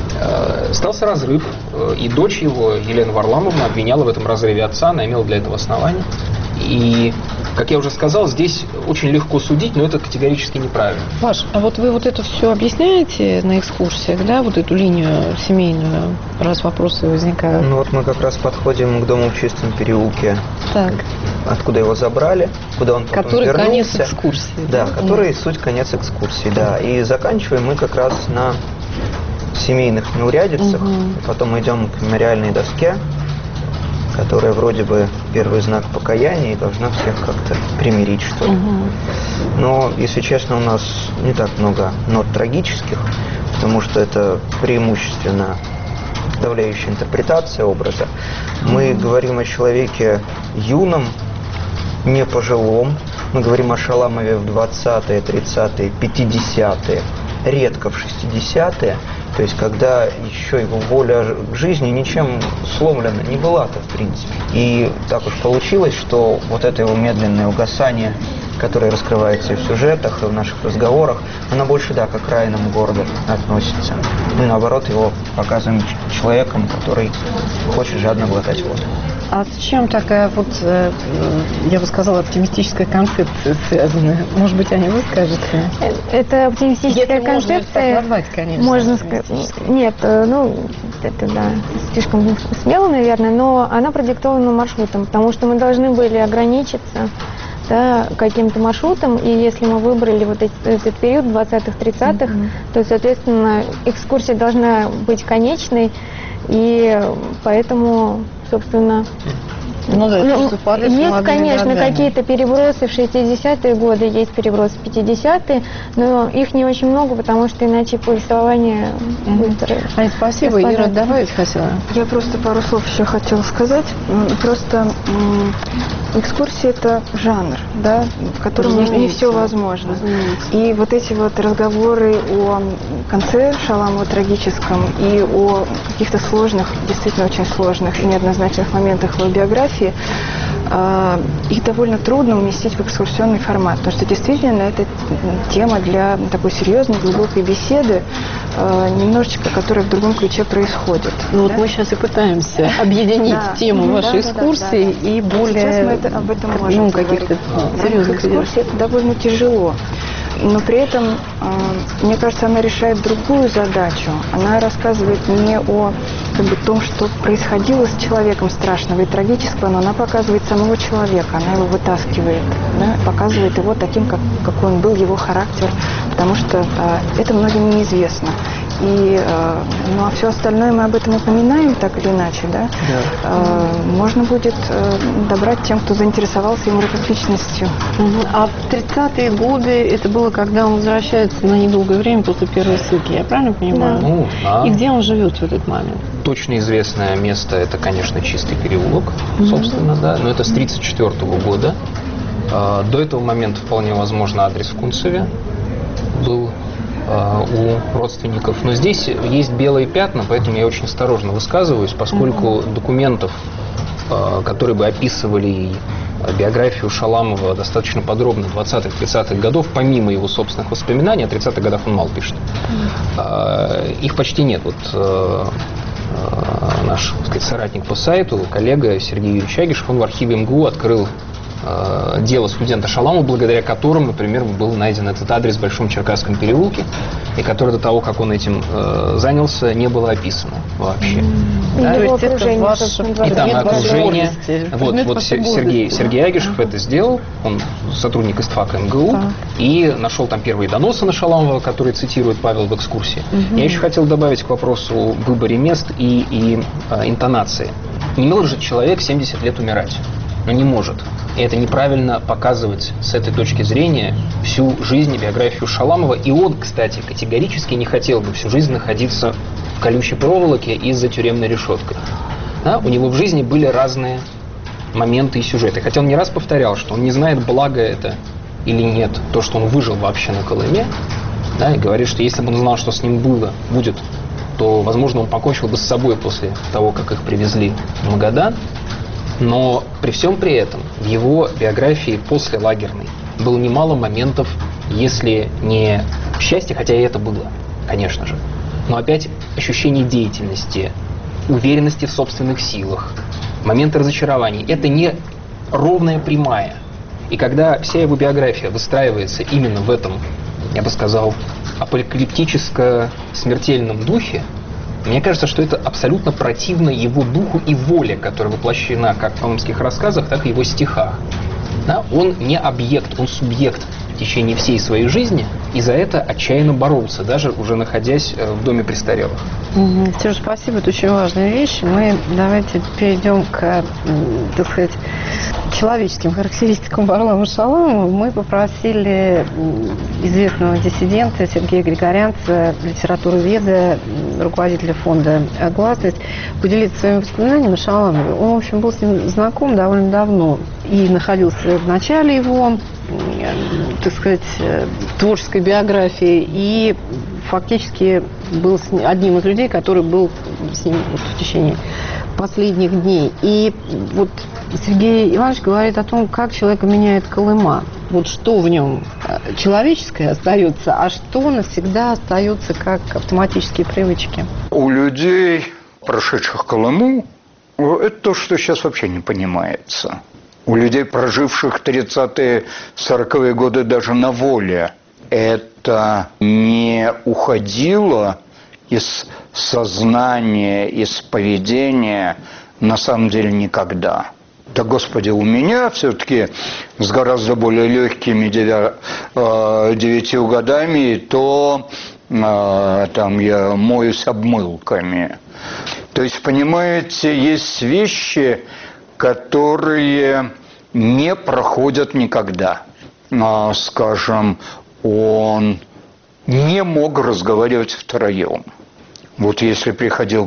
Стался разрыв, и дочь его, Елена Варламовна, обвиняла в этом разрыве отца, она имела для этого основания. И, как я уже сказал, здесь очень легко судить, но это категорически неправильно.
Паш, а вот вы вот это все объясняете на экскурсиях, да, вот эту линию семейную, раз вопросы возникают?
Ну вот мы как раз подходим к дому в Чистом переулке,
так.
откуда его забрали, куда он потом
который
вернулся.
Конец экскурсии.
Да, да? который mm. суть конец экскурсии, да. И заканчиваем мы как раз на семейных неурядицах, угу. потом мы идем к мемориальной доске, которая вроде бы первый знак покаяния и должна всех как-то примирить, что ли. Угу. Но, если честно, у нас не так много нот трагических, потому что это преимущественно давляющая интерпретация образа. Мы угу. говорим о человеке юном, не пожилом, мы говорим о Шаламове в двадцатые, тридцатые, пятидесятые, редко в шестидесятые, то есть когда еще его воля к жизни ничем сломлена не была-то, в принципе. И так уж получилось, что вот это его медленное угасание, которое раскрывается и в сюжетах, и в наших разговорах, оно больше, да, к окраинам города относится. Мы, наоборот, его показываем человеком, который хочет жадно глотать воду.
А с чем такая вот, я бы сказала, оптимистическая концепция связана? Может быть, Аня, вы скажете?
Это оптимистическая
Если
концепция.
Можно назвать, конечно.
Можно сказать. Нет, ну, это, да, слишком смело, наверное, но она продиктована маршрутом, потому что мы должны были ограничиться, да, каким-то маршрутом, и если мы выбрали вот эти, этот период двадцатых-тридцатых, mm-hmm. то, соответственно, экскурсия должна быть конечной, и поэтому, собственно,
ну, да,
ну, есть, конечно, какие-то перебросы в шестидесятые годы, есть перебросы в пятидесятые, но их не очень много, потому что иначе повествование mm-hmm. будет...
Ань, спасибо. Господа. Ира, добавить хотела?
Я просто пару слов еще хотела сказать. Просто экскурсия – это жанр, да, в котором не, не все возможно. Разумеется. И вот эти вот разговоры о конце Шаламова трагическом и о каких-то сложных, действительно очень сложных и неоднозначных моментах его биографии, э, их довольно трудно уместить в экскурсионный формат, потому что действительно это тема для такой серьезной, глубокой беседы, э, немножечко, которая в другом ключе происходит.
Ну
да?
вот мы сейчас и пытаемся объединить да. тему mm-hmm. вашей да, экскурсии да, да, да. и более...
Сейчас мы это, об этом можем
ну, каких-то серьезных
экскурсий. Это довольно тяжело. Но при этом, э, мне кажется, она решает другую задачу. Она рассказывает не о как бы, том, что происходило с человеком страшного и трагического, но она показывает самого человека, она его вытаскивает, да, показывает его таким, как, какой он был, его характер, потому что э, это многим неизвестно. И, э, ну, а все остальное мы об этом упоминаем так или иначе, да? Да. Э, можно будет э, добрать тем, кто заинтересовался ему как личностью.
Угу. А в тридцатые годы это было, когда он возвращается на недолгое время после первой ссылки, я правильно понимаю?
Да. Ну, да.
И где он живет в этот момент?
Точно известное место – это, конечно, Чистый переулок, mm-hmm. собственно, да, но это с тридцать четвёртого года. До этого момента вполне возможно адрес в Кунцеве был у родственников. Но здесь есть белые пятна, поэтому я очень осторожно высказываюсь, поскольку mm-hmm. документов, которые бы описывали биографию Шаламова достаточно подробно двадцатых-тридцатых годов, помимо его собственных воспоминаний, о тридцатых годах он мало пишет. Mm-hmm. Их почти нет. Вот наш, так сказать, соратник по сайту, коллега Сергей Юрьевич Агишев, он в архиве МГУ открыл э, дела студента Шаламова, благодаря которым, например, был найден этот адрес в Большом Черкасском переулке, и который до того, как он этим э, занялся, не было описано вообще.
И
Да?
его
То есть
окружение,
ваш-
собственно,
И там
Предмет
окружение.
гордости.
Вот,
Предмет
вот
вашей
Сергей,
гордости,
Сергей Агишев это сделал, он сотрудник ИСТФАКа МГУ,
Так.
и нашел там первые доносы на Шаламова, которые цитирует Павел в экскурсии. Я еще хотел добавить к вопросу о выборе мест и, и э, интонации. Не может человек в семьдесят лет умирать. Но не может. И это неправильно показывать с этой точки зрения всю жизнь и биографию Шаламова. И он, кстати, категорически не хотел бы всю жизнь находиться в колючей проволоке и за тюремной решеткой. Да? У него в жизни были разные моменты и сюжеты. Хотя он не раз повторял, что он не знает, благо это или нет, то, что он выжил вообще на Колыме. Да, и говорит, что если бы он знал, что с ним было, будет, то, возможно, он покончил бы с собой после того, как их привезли в Магадан. Но при всем при этом в его биографии после лагерной было немало моментов, если не счастья, хотя и это было, конечно же, но опять ощущение деятельности, уверенности в собственных силах, моменты разочарований. Это не ровная прямая. И когда вся его биография выстраивается именно в этом, я бы сказал, апокалиптическо-смертельном духе, мне кажется, что это абсолютно противно его духу и воле, которая воплощена как в колымских рассказах, так и в его стихах. Да? Он не объект, он субъект в течение всей своей жизни, и за это отчаянно боролся, даже уже находясь в доме престарелых.
Угу. Сереж, спасибо, это очень важная вещь. Мы давайте перейдем к, так сказать, человеческим характеристикам Варлама Шаламова. Мы попросили известного диссидента Сергея Григорянца, литературоведа, руководителя фонда «Гласность», поделиться своими воспоминаниями о Шаламове. Он, в общем, был с ним знаком довольно давно и находился в начале его, так сказать, творческой биографии, и фактически был с ним, одним из людей, который был с ним вот в течение последних дней. И вот Сергей Иванович говорит о том, как человека меняет Колыма. Вот что в нем человеческое остается, а что навсегда остается как автоматические привычки.
У людей, прошедших Колыму, это то, что сейчас вообще не понимается. У людей, проживших тридцатые, сороковые годы даже на воле, это не уходило из сознания, из поведения на самом деле никогда. Да, Господи, у меня все-таки с гораздо более легкими девятью годами, то э, там я моюсь обмылками. То есть, понимаете, есть вещи, которые не проходят никогда. А, скажем, он не мог разговаривать втроем. Вот если приходил...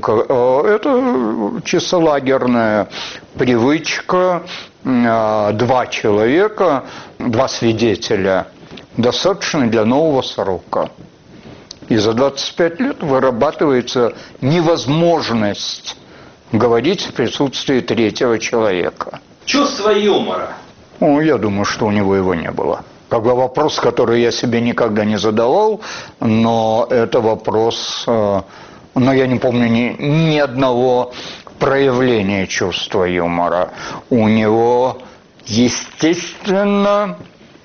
Это чисто лагерная привычка. Два человека, два свидетеля достаточно для нового срока. И за двадцать пять лет вырабатывается невозможность говорить в присутствии третьего человека.
Чувство юмора.
Ну, я думаю, что у него его не было. Как бы вопрос, который я себе никогда не задавал, но это вопрос... Но я не помню ни, ни одного проявления чувства юмора. У него, естественно,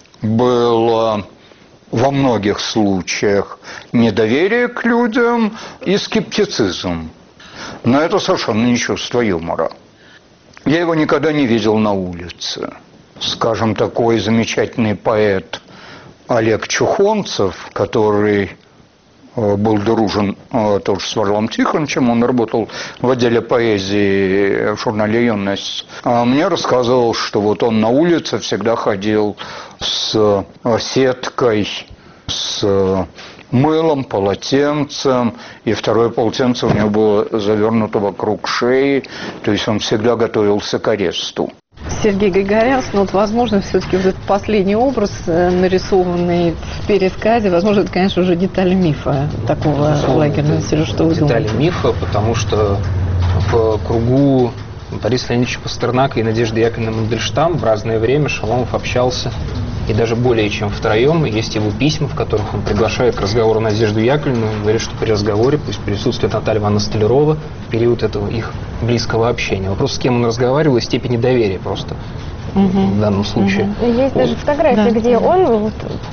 было во многих случаях недоверие к людям и скептицизм. Но это совершенно не чувство юмора. Я его никогда не видел на улице. Скажем, такой замечательный поэт Олег Чухонцев, который был дружен тоже с Варлам Тихоновичем, он работал в отделе поэзии в журнале «Юность». А мне рассказывал, что вот он на улице всегда ходил с сеткой, с мылом, полотенцем, и второе полотенце у него было завернуто вокруг шеи, то есть он всегда готовился к аресту.
Сергей Григорянц, ну вот, возможно, все-таки вот этот последний образ, нарисованный в пересказе, возможно, это, конечно, уже деталь мифа такого лагерного. Сереж, что вы думаете?
Детали мифа, потому что в кругу Бориса Леонидовича Пастернака и Надежды Яковлевны Мандельштам в разное время Шаламов общался, и даже более чем втроем. Есть его письма, в которых он приглашает к разговору Надежду Яковлевну, и говорит, что при разговоре пусть присутствует Наталья Ивановна Столярова в период этого их близкого общения. Вопрос, с кем он разговаривал, и степени доверия просто
угу.
в данном случае.
Угу. Есть
вот.
даже фотография,
Да.
где он вот,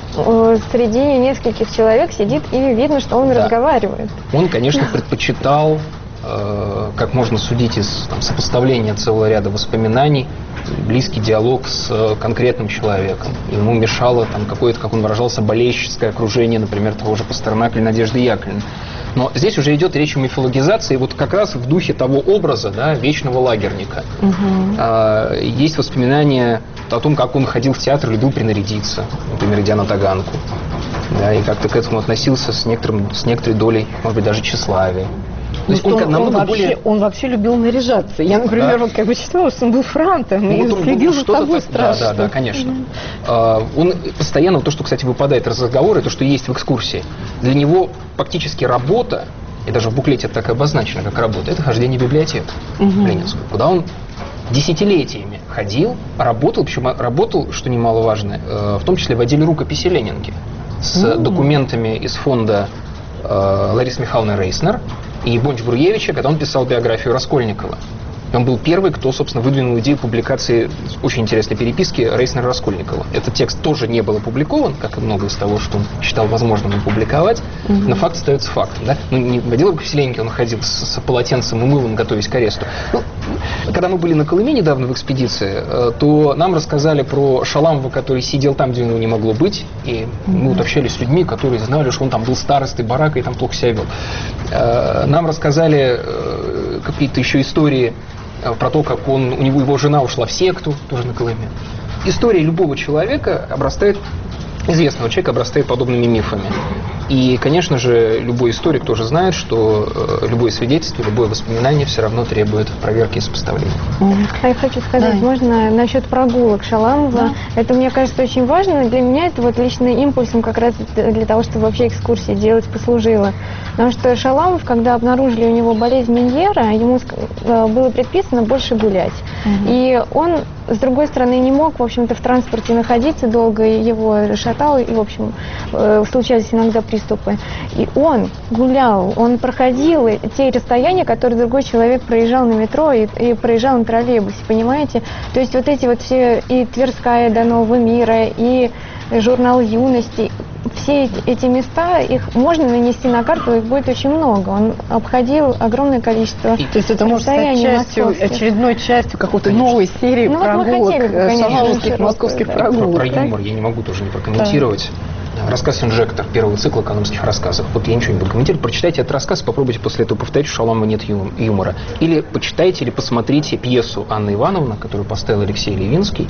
э, среди нескольких человек сидит, и видно, что он
Да.
разговаривает.
Он, конечно, предпочитал, э, как можно судить из там, сопоставления целого ряда воспоминаний, близкий диалог с э, конкретным человеком. Ему мешало там, какое-то, как он выражался, болельщическое окружение, например, того же Пастернака или Надежды Яковлевны. Но здесь уже идет речь о мифологизации, вот как раз в духе того образа, да, вечного лагерника.
Угу.
А, есть воспоминания о том, как он ходил в театр, любил принарядиться, например, идя на таганку. Да, и как-то к этому относился с, некоторым, с некоторой долей, может быть, даже тщеславия. То есть он,
он,
намного
он, вообще,
более...
он вообще любил наряжаться. Я, например,
Да.
вот как бы читала, что он был франтом
Ну,
и
вот он
следил
был
за
что-то
собой
так-
страшно.
Да, да, да, конечно. А, он постоянно, то, что, кстати, выпадает из разговора, то, что есть в экскурсии, для него фактически работа, и даже в буклете это так обозначено, как работа, это хождение в библиотеку
Угу.
Ленинскую, куда он десятилетиями ходил, работал, причем работал, что немаловажно, э, в том числе в отделе рукописи Ленинки, с
М.
документами из фонда э, Ларисы Михайловны Рейснер и Бонч-Бруевича, когда он писал биографию Раскольникова. И он был первый, кто, собственно, выдвинул идею публикации очень интересной переписки Рейснера-Раскольникова. Этот текст тоже не был опубликован, как и много из того, что он считал возможным опубликовать,
Мгм.
но факт остается фактом. Да? Ну, не в отделе рукописи Ленинки он ходил с, с полотенцем и мылом, готовясь к аресту. Ну, когда мы были на Колыме недавно в экспедиции, э, то нам рассказали про Шаламова, который сидел там, где его не могло быть, и мы вот общались с людьми, которые знали, что он там был старостой барака и там плохо себя вел. Э, Нам рассказали э, какие-то еще истории э, про то, как он, у него его жена ушла в секту, тоже на Колыме. История любого человека обрастает, известного человека обрастает подобными мифами. И, конечно же, любой историк тоже знает, что э, любое свидетельство, любое воспоминание все равно требует проверки и сопоставления.
А я хочу сказать,
Да.
можно насчет прогулок Шаламова.
Да.
Это, мне кажется, очень важно. Для меня это вот лично импульсом как раз для того, чтобы вообще экскурсии делать, послужило. Потому что Шаламов, когда обнаружили у него болезнь Меньера, ему ск- э, было предписано больше гулять.
Мгм.
И он, с другой стороны, не мог, в общем-то, в транспорте находиться долго, и его шатало, и, в общем, э, случались иногда приступы. И он гулял, он проходил те расстояния, которые другой человек проезжал на метро и, и проезжал на троллейбусе, понимаете? То есть вот эти вот все, и Тверская до Нового мира, и журнал «Юности», все эти, эти места, их можно нанести на карту, их будет очень много. Он обходил огромное количество
То есть это может стать
расстояний
частью,
московских.
очередной частью какой-то
Конечно.
новой серии
Ну, вот мы
прогулок,
хотели бы,
э,
конечно,
шалавовских
широкую,
московских
да.
Про,
прогулок.
про
так?
юмор я не могу тоже не прокомментировать. Рассказ «Инжектор» первого цикла экономических рассказов. Вот я ничего не буду комментировать. Прочитайте этот рассказ, попробуйте после этого повторить, что у Шаламова нет ю- юмора. Или почитайте, или посмотрите пьесу Анны Ивановны, которую поставил Алексей Левинский.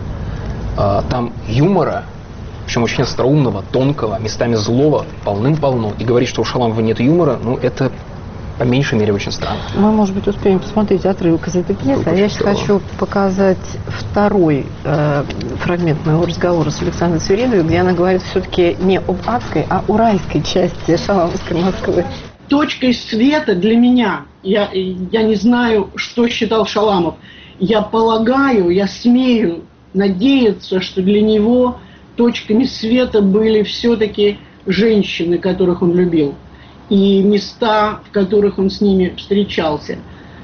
А, Там юмора, причем очень остроумного, тонкого, местами злого, полным-полно. И говорить, что у Шаламова нет юмора, ну, это по меньшей мере очень странно.
Мы, может быть, успеем посмотреть отрывок из этой пьесы.
Было
А
бы
я
очень
сейчас хочу показать второй э, фрагмент моего разговора с Александрой Свиридовой, где она говорит все-таки не об адской, а о райской части шаламовской Москвы.
Точкой света для меня, я, я не знаю, что считал Шаламов, я полагаю, я смею надеяться, что для него точками света были все-таки женщины, которых он любил, и места, в которых он с ними встречался.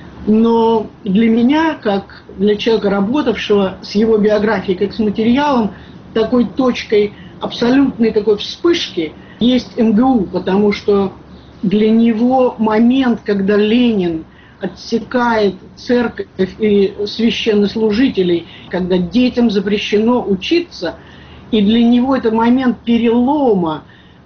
Но для меня, как для человека, работавшего с его биографией, как с материалом, такой точкой абсолютной такой вспышки есть эм гэ у, потому что для него момент, когда Ленин отсекает церковь и священнослужителей, когда детям запрещено учиться, и для него это момент перелома.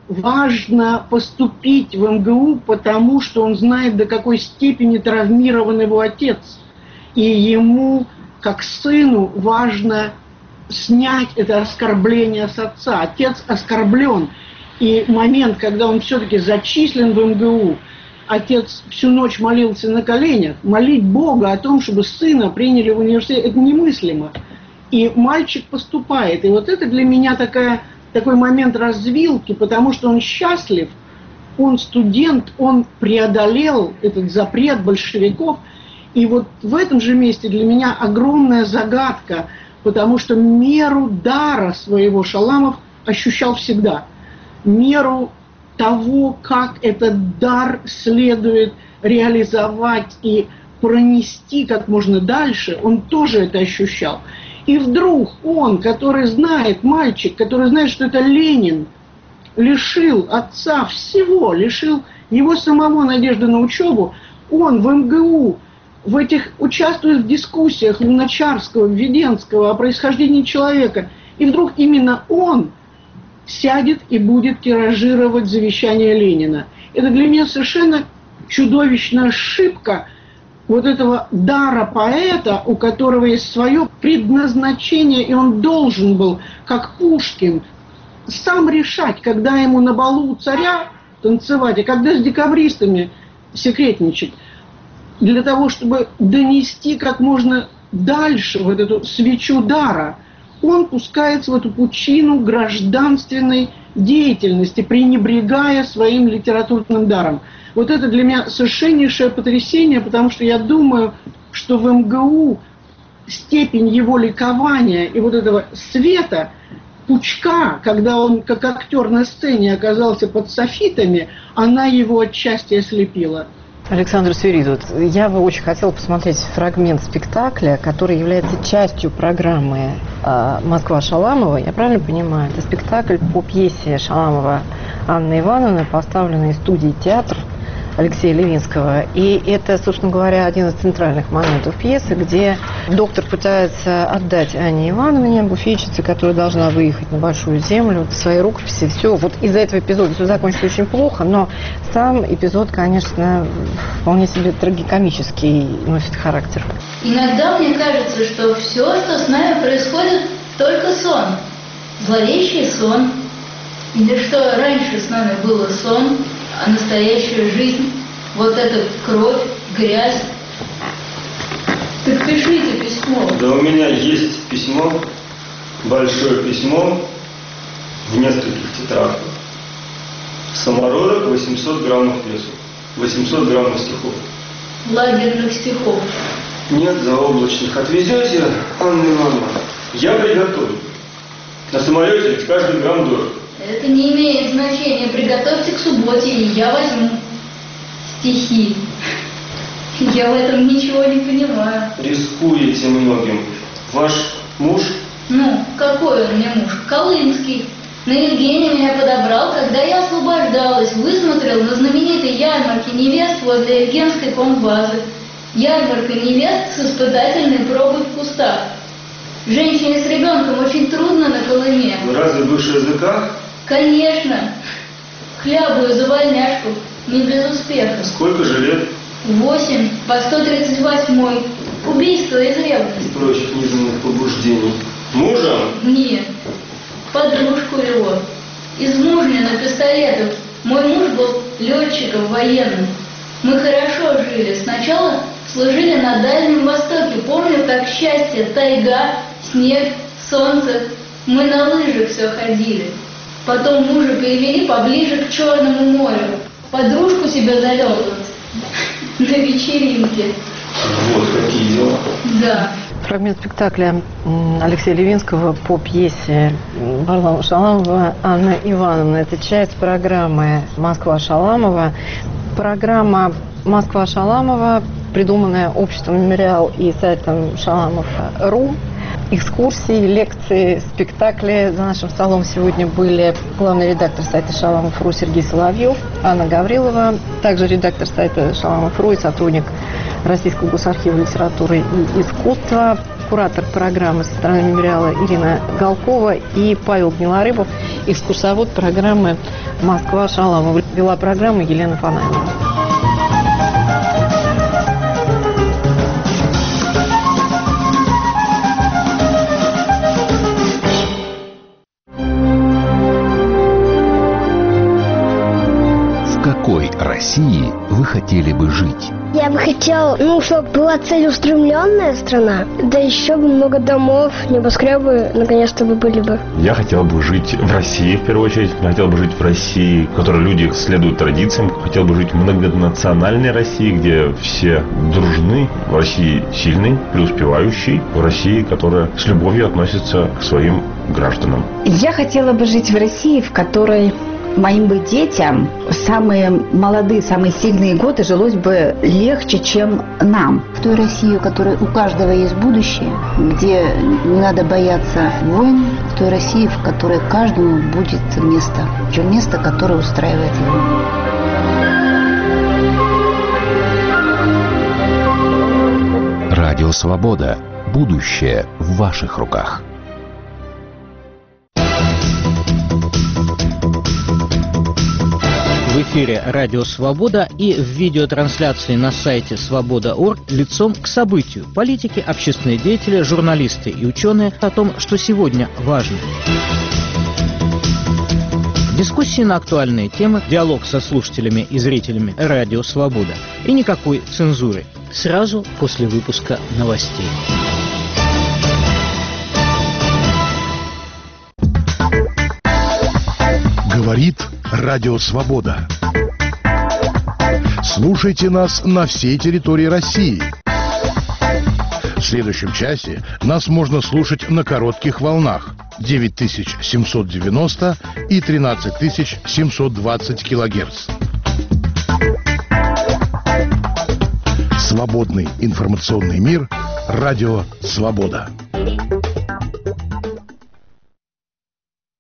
Важно поступить в эм гэ у, потому что он знает, до какой степени травмирован его отец. И ему, как сыну, важно снять это оскорбление с отца. Отец оскорблен. И момент, когда он все-таки зачислен в эм гэ у, отец всю ночь молился на коленях. Молить Бога о том, чтобы сына приняли в университет, это немыслимо. И мальчик поступает. И вот это для меня такая, такой момент развилки, потому что он счастлив, он студент, он преодолел этот запрет большевиков. И вот в этом же месте для меня огромная загадка, потому что меру дара своего Шаламов ощущал всегда. Меру того, как этот дар следует реализовать и пронести как можно дальше, он тоже это ощущал. И вдруг он, который знает, мальчик, который знает, что это Ленин, лишил отца всего, лишил его самого надежды на учебу, он в эм гэ у, в этих, участвует в дискуссиях Луначарского, Введенского о происхождении человека, и вдруг именно он сядет и будет тиражировать завещание Ленина. Это для меня совершенно чудовищная ошибка вот этого дара поэта, у которого есть свое предназначение, и он должен был, как Пушкин, сам решать, когда ему на балу у царя танцевать, а когда с декабристами секретничать, для того, чтобы донести как можно дальше вот эту свечу дара. Он пускается в эту пучину гражданственной деятельности, пренебрегая своим литературным даром. Вот это для меня совершеннейшее потрясение, потому что я думаю, что в эм гэ у степень его ликования и вот этого света, пучка, когда он как актер на сцене оказался под софитами, она его отчасти ослепила.
Александр Свиридов, я бы очень хотела посмотреть фрагмент спектакля, который является частью программы э, «Москва» Шаламова. Я правильно понимаю? Это спектакль по пьесе Шаламова Анны Ивановны, поставленной студией «Театр» Алексея Левинского. И это, собственно говоря, один из центральных моментов пьесы, где доктор пытается отдать Анне Ивановне, буфетчице, которая должна выехать на Большую Землю, свои рукописи. Все, вот из-за этого эпизода все закончится очень плохо, но сам эпизод, конечно, вполне себе трагикомический носит характер.
Иногда мне кажется, что все, что с нами происходит, только сон. Зловещий сон. Или что раньше с нами было сон, а настоящая жизнь, вот эта кровь, грязь. Так пишите письмо.
Да у меня есть письмо, большое письмо, в нескольких тетрадках. Самородок восемьсот граммов весу, восемьсот граммов стихов.
Лагерных стихов.
Нет, заоблачных. Отвезете, Анна Ивановна? Я приготовлю. На самолете ведь каждый грамм дорог.
Это не имеет значения. Приготовьте к субботе, и я возьму стихи. Я в этом ничего не понимаю.
Рискуете многим. Ваш муж?
Ну, какой он мне муж? Колымский. На Евгения меня подобрал, когда я освобождалась. Высмотрел на знаменитой ярмарке невест возле Евгенской комбазы. Ярмарка невест с испытательной пробой в кустах. Женщине с ребенком очень трудно на Колыме.
Вы разве бывший языка?
Конечно. Хлябаю за вольняшку, не без успеха.
Сколько же лет?
Восемь, по сто тридцать восьмой. Убийство из ревности.
И прочих низменных побуждений. Мужа?
Нет. Подружку его. Из мужнина пистолетов. Мой муж был летчиком военным. Мы хорошо жили. Сначала служили на Дальнем Востоке. Помню, как счастье, тайга, снег, солнце. Мы на лыжах все ходили. Потом мужа перевели поближе к Черному морю. Подружку себе завел на вечеринке.
Вот какие дела.
Да.
Фрагмент спектакля Алексея Левинского по пьесе Варлама Шаламова «Анна Ивановна». Это часть программы «Москва» Шаламова. Программа «Москва» Шаламова, придуманная обществом «Мемориал» и сайтом шаламов точка ру. Экскурсии, лекции, спектакли. За нашим столом сегодня были главный редактор сайта шаламов точка ру Сергей Соловьев, Анна Гаврилова, также редактор сайта шаламов точка ру и сотрудник Российского госархива литературы и искусства, куратор программы со стороны мемориала Ирина Галкова и Павел Гнилорыбов, экскурсовод программы «Москва» Шаламова. Вела программу Елена Фананина.
В какой России вы хотели бы жить?
Я бы хотел, ну, чтобы была целеустремленная страна, да еще бы много домов, небоскребы, наконец-то бы были бы.
Я хотел бы жить в России, в первую очередь. Я хотел бы жить в России, в которой люди следуют традициям. Хотел бы жить в многонациональной России, где все дружны. В России сильный, преуспевающий. В России, которая с любовью относится к своим гражданам.
Я хотела бы жить в России, в которой моим бы детям самые молодые, самые сильные годы жилось бы легче, чем нам.
В той России, у которой у каждого есть будущее, где не надо бояться войн, в той России, в которой каждому будет место, то место, которое устраивает его.
Радио «Свобода». Будущее в ваших руках.
В эфире «Радио Свобода» и в видеотрансляции на сайте свобода точка орг лицом к событию. Политики, общественные деятели, журналисты и ученые о том, что сегодня важно. Дискуссии на актуальные темы, диалог со слушателями и зрителями «Радио Свобода». И никакой цензуры. Сразу после выпуска новостей.
Говорит Радио Свобода. Слушайте нас на всей территории России. В следующем часе нас можно слушать на коротких волнах девять тысяч семьсот девяносто и тринадцать тысяч семьсот двадцать килогерц. Свободный информационный мир. Радио Свобода.